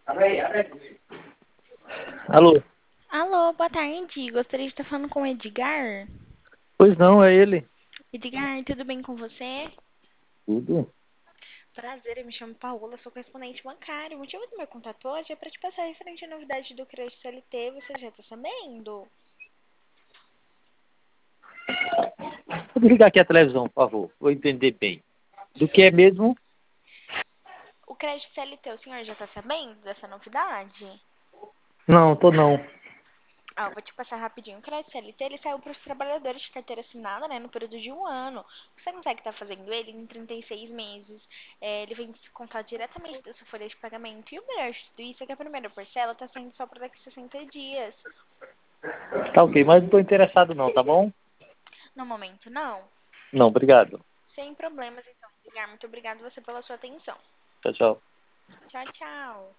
Alô? Alô, boa tarde. Gostaria de estar falando com o Edgar. Pois não, é ele. Edgar, tudo bem com você? Tudo? Prazer, eu me chamo Paola, sou correspondente bancário. O motivo do meu contato hoje é para te passar referente à novidade do crédito CLT. Você já está sabendo? Pode ligar aqui a televisão, por favor. Vou entender bem. Do que é mesmo? O crédito CLT, o senhor já está sabendo dessa novidade? Não, tô não. Eu vou te passar rapidinho. O crédito CLT, ele saiu para os trabalhadores de carteira assinada, né, no período de um ano. Você consegue estar fazendo ele em 36 meses. Ele vem descontar diretamente da sua folha de pagamento. E o melhor de tudo isso é que a primeira parcela está saindo só por daqui a 60 dias. Tá ok, mas não tô interessado não, tá bom? No momento, não. Não, obrigado. Sem problemas, então, Edgar. Muito obrigada você pela sua atenção. Tchau, tchau. Tchau, tchau.